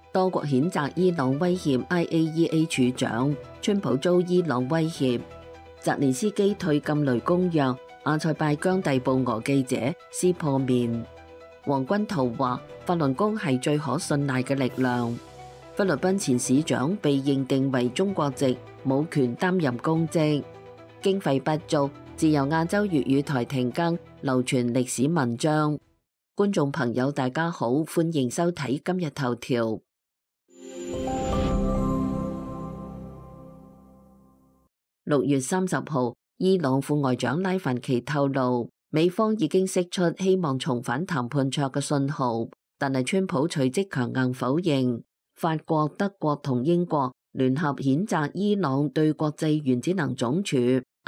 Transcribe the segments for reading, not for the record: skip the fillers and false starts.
多國譴責伊朗威脅 IAEA 處長，川普遭伊朗威脅。澤連斯基退禁雷公約，阿塞拜疆逮捕俄記者撕破面。黃軍濤話法輪功係最可信賴嘅力量。菲律賓前市長被認定為中國籍，冇權擔任公職。經費不足，自由亞洲粵語台停更，流傳歷史文章。觀眾朋友大家好，歡迎收睇今日頭條。6月30號，伊朗副外長拉凡奇透露，美方已經釋出希望重返談判桌嘅信號，但係川普隨即強硬否認。法國、德國同英國聯合譴責伊朗對國際原子能總署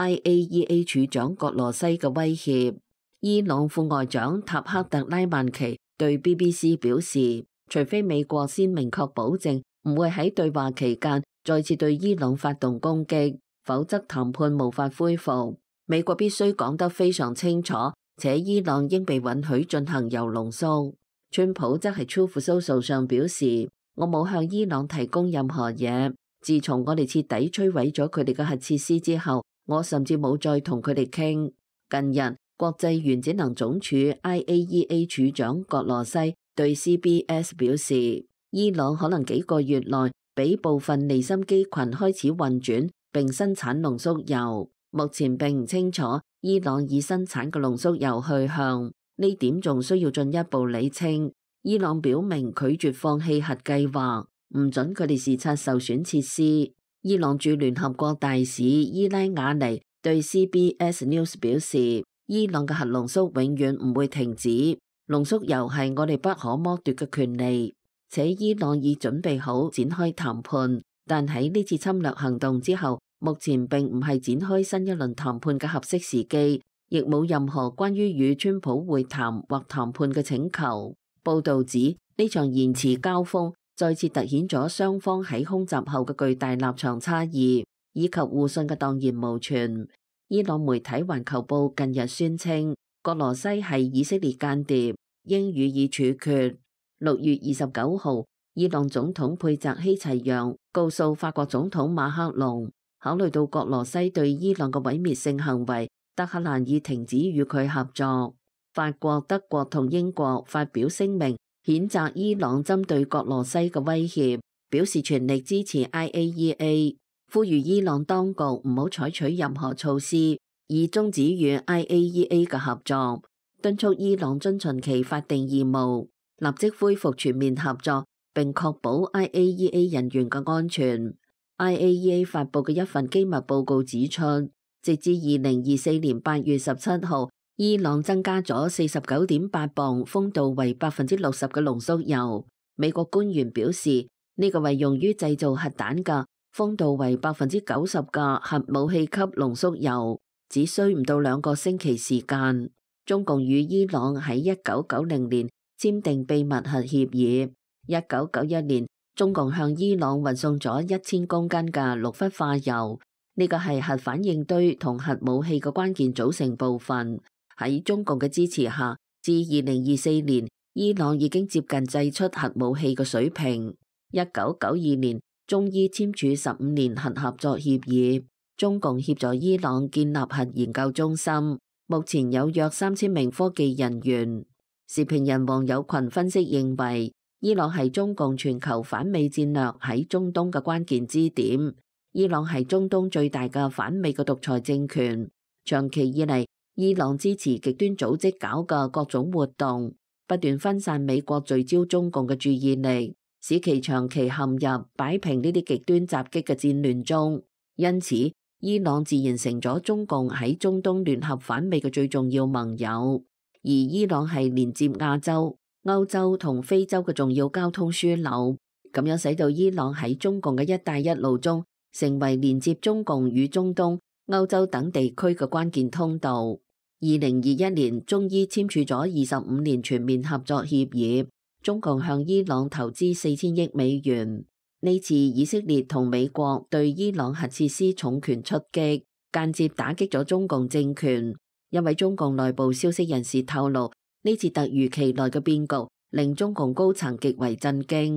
IAEA 處長葛羅西嘅威脅。伊朗副外長塔克特拉曼奇對 BBC 表示，除非美國先明確保證唔會喺對話期間再次對伊朗發動攻擊，否則談判無法恢復。美國必須講得非常清楚，且伊朗應被允許進行鈾濃縮。川普則喺 Truth Social 上表示，我冇向伊朗提供任何嘢。自從我哋徹底摧毀咗佢哋嘅核設施之後，我甚至冇再同佢哋傾。近日，國際原子能總署 IAEA 處長葛羅西對 CBS 表示，伊朗可能幾個月內俾部分離心機群開始運轉並生產濃縮鈾。目前並唔清楚伊朗已生產嘅濃縮鈾去向，呢點仲需要進一步理清。伊朗表明拒絕放棄核計劃，唔准佢哋視察受損設施。伊朗駐聯合國大使伊拉瓦尼對 CBS News 表示，伊朗嘅核濃縮永遠唔會停止，濃縮鈾係我哋不可剝奪嘅權利，且伊朗已準備好展開談判。但喺呢次侵略行動之後，目前並唔係展開新一輪談判嘅合適時機，亦冇任何關於與川普會談或談判嘅請求。報導指，呢場延遲交鋒再次突顯咗雙方喺空襲後嘅巨大立場差異，以及互信嘅蕩然無存。伊朗媒體《環球報》近日宣稱，葛羅西係以色列間諜，應予以處決。6月29號，伊朗總統佩澤希齊揚告訴法國總統馬克龍，考慮到葛羅西對伊朗嘅毀滅性行為，德黑蘭已停止與佢合作。法國、德國同英國發表聲明，譴責伊朗針對葛羅西嘅威脅，表示全力支持 IAEA， 呼籲伊朗當局唔好採取任何措施以終止與 IAEA 嘅合作，敦促伊朗遵循其法定義務，立即恢復全面合作，並確保 IAEA 人員嘅安全。IAEA 發佈嘅一份機密報告指出，直至2024年8月17號，伊朗增加咗 49.8 磅，豐度為 60% 嘅濃縮鈾。美國官員表示，呢個為用於製造核彈嘅豐度為 90% 嘅核武器級濃縮鈾，只需唔到2個星期時間。中共與伊朗喺1990年簽訂秘密核協議。1991年，中共向伊朗運送咗1000公斤嘅氯氟化鈾，呢個係核反應堆同核武器嘅關鍵組成部分。喺中共嘅支持下，至2024年，伊朗已經接近製出核武器嘅水平。1992年，中伊簽署15年核合作協議，中共協助伊朗建立核研究中心，目前有約3000名科技人員。時評人王友群分析認為，伊朗係中共全球反美戰略喺中東嘅關鍵支點。伊朗係中東最大嘅反美嘅獨裁政權，長期以嚟，伊朗支持極端組織搞嘅各種活動，不斷分散美國聚焦中共嘅注意力，使其長期陷入擺平呢啲極端襲擊嘅戰亂中。因此，伊朗自然成咗中共喺中東聯合反美嘅最重要盟友。而伊朗係連接亞洲、歐洲同非洲嘅重要交通樞紐，咁樣使到伊朗喺中共嘅一帶一路中，成為連接中共與中東、歐洲等地區嘅關鍵通道。2021年，中伊簽署咗25年全面合作協議，中共向伊朗投資4000億美元。呢次以色列同美國對伊朗核設施重拳出擊，間接打擊咗中共政權。因為中共內部消息人士透露，呢次突如其來嘅變局令中共高層極為震驚。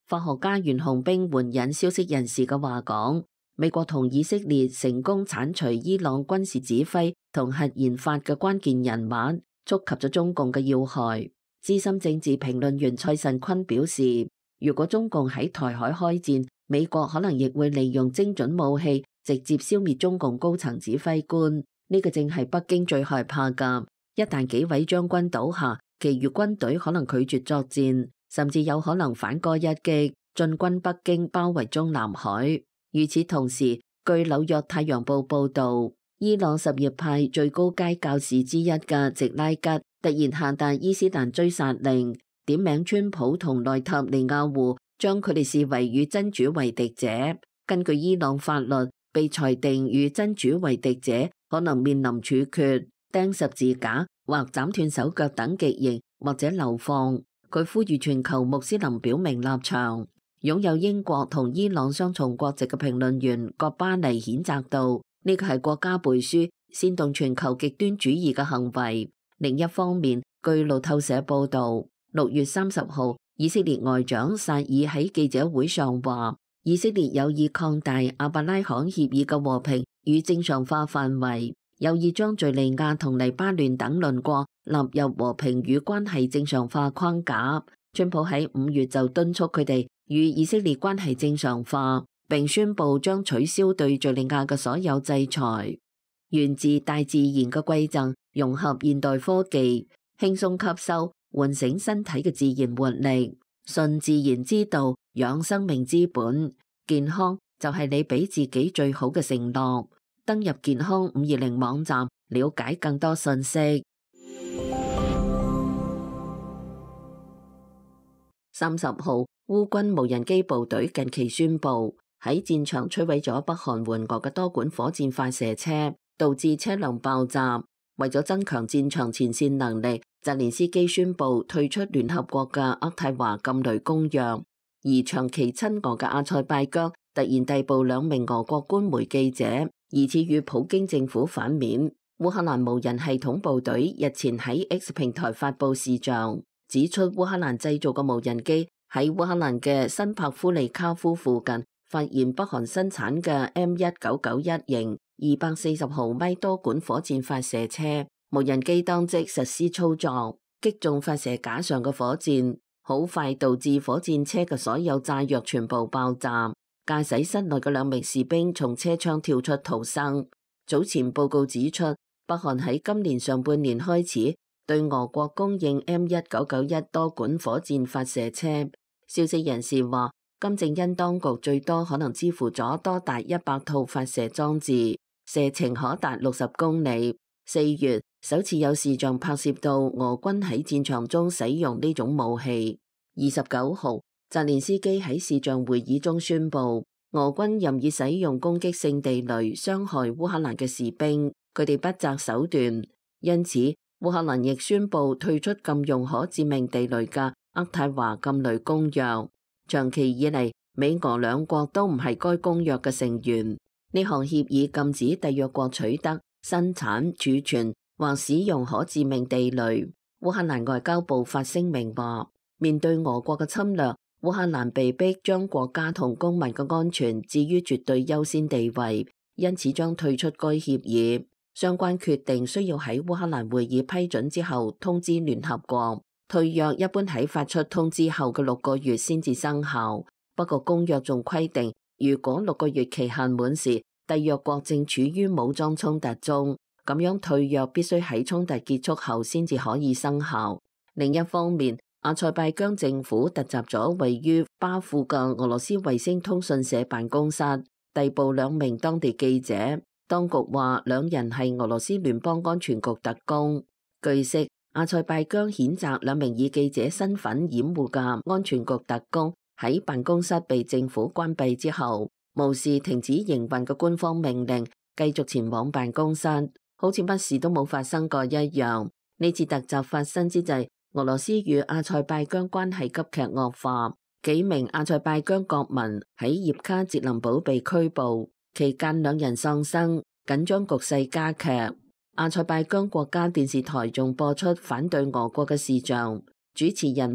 法學家袁紅冰援引消息人士嘅話講，美國同以色列成功剷除伊朗軍事指揮同核研發嘅關鍵人物，觸及咗中共嘅要害。資深政治評論員蔡慎坤表示，如果中共喺台海開戰，美國可能亦會利用精準武器直接消滅中共高層指揮官。呢個正係北京最害怕㗎。一旦幾位將軍倒下，其餘軍隊可能拒絕作戰，甚至有可能反戈一擊，進軍北京，包圍中南海。與此同時，據紐約太陽報報導，伊朗什葉派最高階教士之一嘅席拉吉突然下達伊斯蘭追殺令，點名川普同內塔尼亞胡，將佢哋視為與真主為敵者。根據伊朗法律，被裁定與真主為敵者可能面臨處決、釘十字架或斬斷手腳等極刑，或者流放。佢呼籲全球穆斯林表明立場。擁有英國同伊朗雙重國籍嘅評論員葛巴尼譴責道：呢個係國家背書、煽動全球極端主義嘅行為。另一方面，據路透社報導，6月30號，以色列外長薩爾喺記者會上話，以色列有意擴大阿伯拉罕協議嘅和平與正常化範圍，有意將敘利亞同黎巴嫩等鄰國納入和平與關係正常化框架。川普喺5月就敦促佢哋與以色列關係正常化，並宣布將取消對敘利亞嘅所有制裁。源自大自然嘅饋贈，融合現代科技，輕鬆吸收，喚醒身體嘅自然活力，順自然之道，養生命之本。健康就係你俾自己最好嘅承諾。登入健康520網站，了解更多信息。30號，烏軍無人機部隊近期宣布喺戰場摧毀咗北韓援俄嘅多管火箭發射車，導致車輛爆炸。為咗增強戰場前線能力，澤連斯基宣布退出聯合國嘅渥太華禁雷公約。而長期親俄嘅阿塞拜疆突然逮捕2名俄國官媒記者，疑似與普京政府反面。烏克蘭無人系統部隊日前喺 X 平台發布視像，指出烏克蘭製造嘅無人機喺烏克蘭嘅新帕夫利卡夫附近發現北韓生產嘅 M1991 型240毫米多管火箭發射車，無人機當即實施操作，擊中發射架上嘅火箭，好快導致火箭車嘅所有炸藥全部爆炸。駕駛室內嘅2名士兵從車窗跳出逃生。早前報告指出，北韓喺今年上半年開始對俄國供應 M1991 多管火箭發射車。消息人士話，金正恩當局最多可能支付咗多達100套發射裝置，射程可達60公里。4月首次有視像拍攝到俄軍喺戰場中使用呢種武器。29號，澤連斯基喺視像會議中宣布，俄軍任意使用攻擊性地雷傷害烏克蘭嘅士兵，佢哋不擇手段。因此，烏克蘭亦宣布退出禁用可致命地雷嘅渥太華禁雷公約。長期以嚟，美俄兩國都唔係該公約嘅成員。呢項協議禁止締約國取得、生產、儲存或使用可致命地雷。烏克蘭外交部發聲明話，面對俄國嘅侵略，烏克蘭被迫將國家同公民嘅安全置於絕對優先地位，因此將退出該協議。相關決定需要喺烏克蘭會議批准之後通知聯合國。退約一般喺發出通知後嘅6個月先至生效。不過公約仲規定，如果6個月期限滿時，締約國正處於武裝衝突中，咁樣退約必須喺衝突結束後先至可以生效。另一方面，阿塞拜疆政府突襲咗位於巴庫嘅俄羅斯衛星通訊社辦公室，逮捕2名當地記者。當局話2人係俄羅斯聯邦安全局特工。據悉，阿塞拜疆譴責2名以記者身份掩護嘅安全局特工喺辦公室被政府關閉之後，無視停止營運嘅官方命令，繼續前往辦公室，好似乜事都冇發生過一樣。呢次突襲發生之際，俄羅斯與阿塞拜疆關係急劇惡化，幾名阿塞拜疆國民喺葉卡捷林堡被拘捕，期間2人喪生，緊張局勢加劇。阿塞拜疆國家電視台仲播出反對俄國嘅視像，主持人話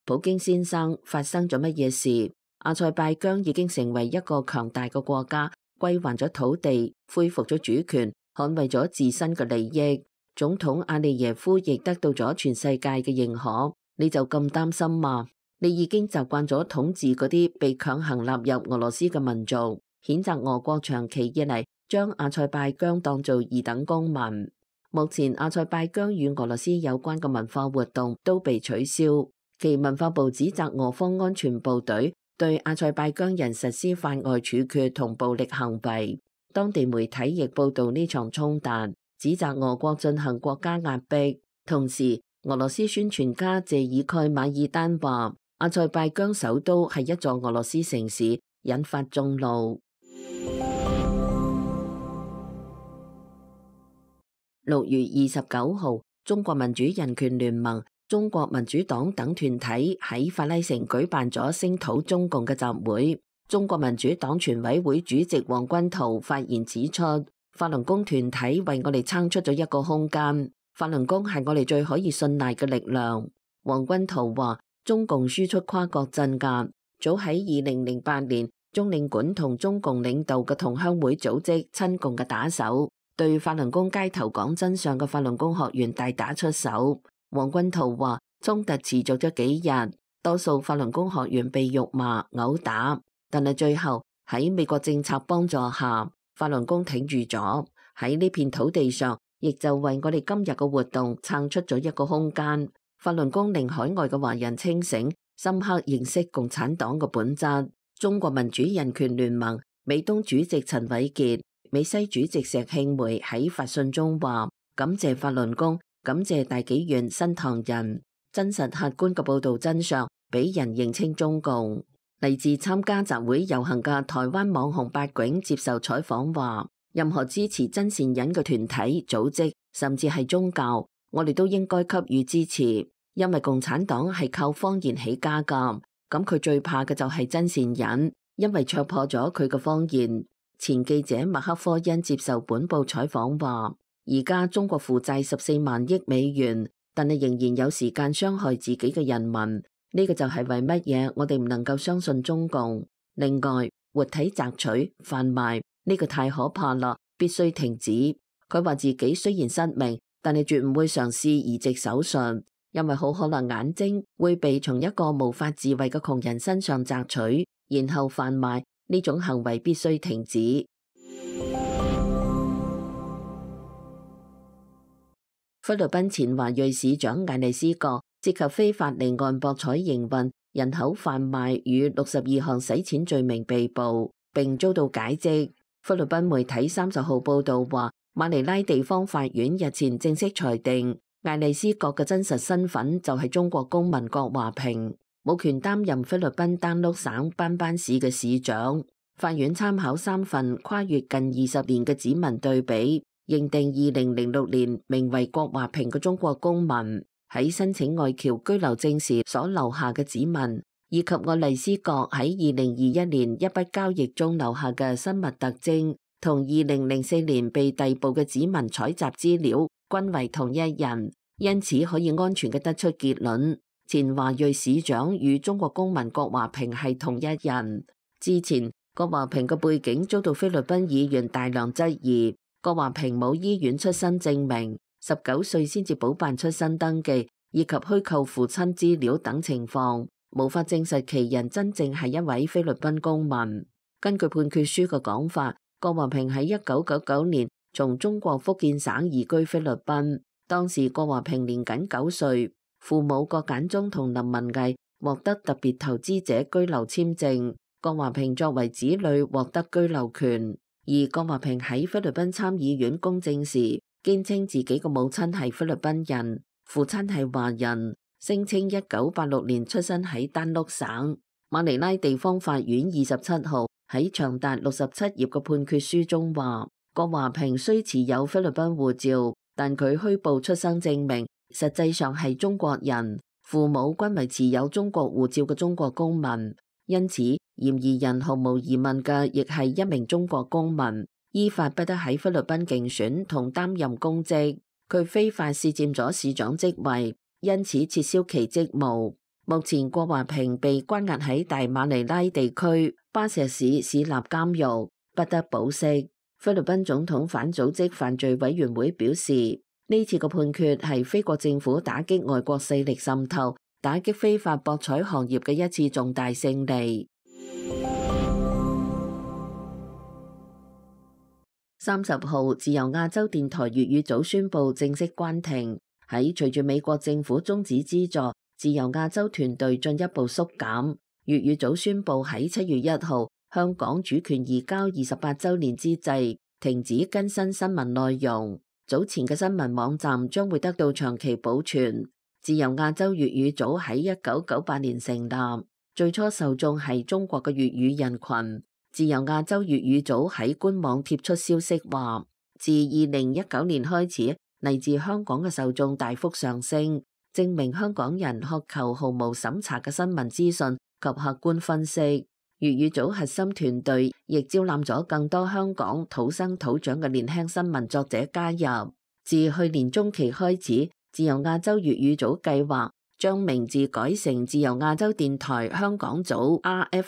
普京先生，發生咗乜嘢事？阿塞拜疆已經成為一個強大嘅國家，歸還咗土地，恢復咗主權，捍衛咗自身嘅利益。總統阿利耶夫亦得到咗全世界嘅認可。你就咁擔心嗎？你已經習慣咗統治嗰啲被強行納入俄羅斯嘅民族，譴責俄國長期以嚟將阿塞拜疆當做二等公民。目前阿塞拜疆與俄羅斯有關嘅文化活動都被取消。其文化部指責俄方安全部隊對阿塞拜疆人實施法外處決同暴力行為。當地媒體亦報道呢場衝突，指責俄國進行國家壓迫。同時，俄羅斯宣傳家謝爾蓋馬爾丹話，阿塞拜疆首都係一座俄羅斯城市，引發眾怒。6月29號，中國民主人權聯盟、中國民主黨等團體喺法拉盛舉辦咗聲討中共嘅集會。中國民主黨全委會主席王軍濤發言指出，法輪功團體為我哋撐出咗一個空間，法輪功係我哋最可以信賴嘅力量。王軍濤話，中共輸出跨國鎮壓，早喺2008年，中領館同中共領導嘅同鄉會組織親共嘅打手，對法輪功街頭講真相嘅法輪功學員大打出手。王軍濤話，衝突持續咗幾日，多數法輪功學員被辱罵、毆打，但係最後喺美國政策幫助下，法輪功挺住咗，喺呢片土地上，亦就為我哋今日嘅活動撐出咗一個空間。法輪功令海外嘅華人清醒，深刻認識共產黨嘅本質。中國民主人權聯盟美東主席陳偉傑、美西主席石慶梅喺發信中話，感謝法輪功，感謝大紀元新唐人，真實客觀嘅報導真相，俾人認清中共。嚟自參加集會遊行嘅台灣網紅八囧接受採訪話，任何支持真善忍嘅團體、組織，甚至係宗教，我哋都應該給予支持，因為共產黨係靠謊言起家㗎。咁佢最怕嘅就係真善忍，因為戳破咗佢嘅謊言。前記者麥克科恩接受本報採訪話，而家中國負債14萬億美元，但係仍然有時間傷害自己嘅人民，呢個就係為乜嘢我哋唔能夠相信中共。另外，活體摘取、販賣，呢個太可怕啦，必須停止。佢話自己雖然失明，但係絕唔會嘗試移植手術，因為好可能眼睛會被從一個無法自衛嘅窮人身上摘取，然後販賣，呢種行為必須停止。菲律賓前華裔市長艾利斯葛涉及非法離岸博彩營運、人口販賣與62項洗錢罪名被捕，並遭到解職。菲律賓媒體30號報導話，馬尼拉地方法院日前正式裁定，艾利斯葛嘅真實身份就係中國公民郭華平，冇權擔任菲律賓丹碌省班班市嘅市長。法院參考3份跨越近20年嘅指紋對比，認定2006年名為郭華平嘅中國公民喺申請外僑居留證時所留下嘅指紋，以及艾利斯葛喺2021年一筆交易中留下嘅生物特徵，同2004年被逮捕嘅指紋採集資料均為同一人，因此可以安全嘅得出結論，前華裔市長與中國公民郭華平係同一人。之前郭華平嘅背景遭到菲律賓議員大量質疑，郭華平冇醫院出生證明，19歲先至補辦出生登記，以及虛構父親資料等情況，無法證實其人真正係一位菲律賓公民。根據判決書嘅講法，郭華平喺1999年從中國福建省移居菲律賓，當時郭華平年僅9歲，父母郭簡忠同林文毅獲得特別投資者居留簽證，郭華平作為子女獲得居留權。而郭華平喺菲律賓參議院公證時，堅稱自己嘅母親係菲律賓人，父親係華人，聲稱1986年出生喺丹碌省。馬尼拉地方法院27號喺長達67頁嘅判決書中話，郭華平雖持有菲律賓護照，但佢虛報出生證明，實際上係中國人，父母均為持有中國護照嘅中國公民。因此，嫌疑人毫無疑問嘅亦係一名中國公民，依法不得喺菲律賓競選同擔任公職。佢非法竊佔咗市長職位，因此撤銷其職務。 目前郭華平被關押喺大馬尼拉地區巴石市市立監獄，不得保釋。菲律賓總統反組織犯罪委員會表示，呢次嘅判決係菲國政府打擊外國勢力滲透、打擊非法博彩行業嘅一次重大勝利。30號，自由亞洲電台粵語組宣布正式關停。喺隨住美國政府終止資助，自由亞洲團隊進一步縮減。粵語組宣布喺7月1號香港主權移交28週年之際，停止更新新聞內容。早前嘅新聞網站將會得到長期保存。自由亞洲粵語組喺1998年成立，最初受眾係中國嘅粵語人群。自由亞洲粵語組喺官網貼出消息話，自2019年開始，嚟自香港嘅受眾大幅上升，證明香港人渴求毫無審查嘅新聞資訊及客觀分析。粵語組核心團隊亦招攬咗更多香港土生土長嘅年輕新聞作者加入。自去年中期開始，自由亞洲粵語組計劃將名字改成自由亞洲電台香港組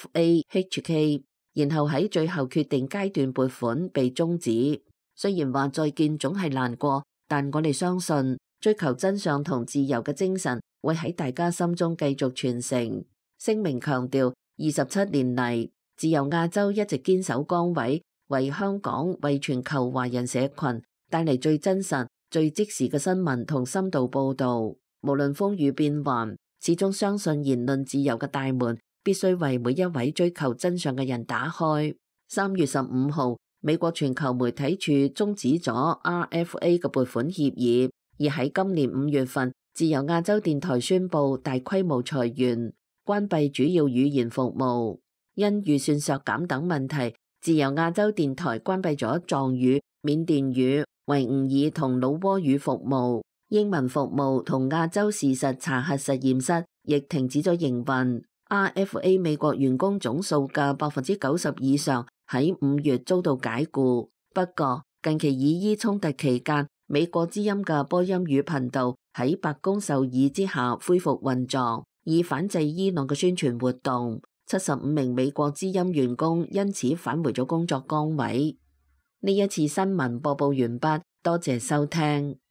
RFA-HK， 然後喺最後決定階段撥款被終止。雖然話再見總係難過，但我哋相信追求真相同自由嘅精神會喺大家心中繼續傳承。聲明強調，27年嚟，自由亞洲一直堅守崗位，為香港、為全球華人社群帶嚟最真實、最即時嘅新聞同深度報導。無論風雨變幻，始終相信言論自由嘅大門必須為每一位追求真相嘅人打開。3月15號，美國全球媒體處終止咗 RFA 嘅撥款協議，而喺今年5月份，自由亞洲電台宣布大規模裁員，關閉主要語言服務。因預算削減等問題，自由亞洲電台關閉咗藏語、緬甸語、維吾爾同老撾語服務，英文服務同亞洲事實查核實驗室亦停止咗營運。RFA 美國員工總數嘅90%以上喺5月遭到解僱。不過近期以伊衝突期間，美國之音嘅波音語頻道喺白宮授意之下恢復運作，以反制伊朗嘅宣傳活動。75名美國之音員工因此返回咗工作崗位。呢一次新聞播報完畢，多謝收聽。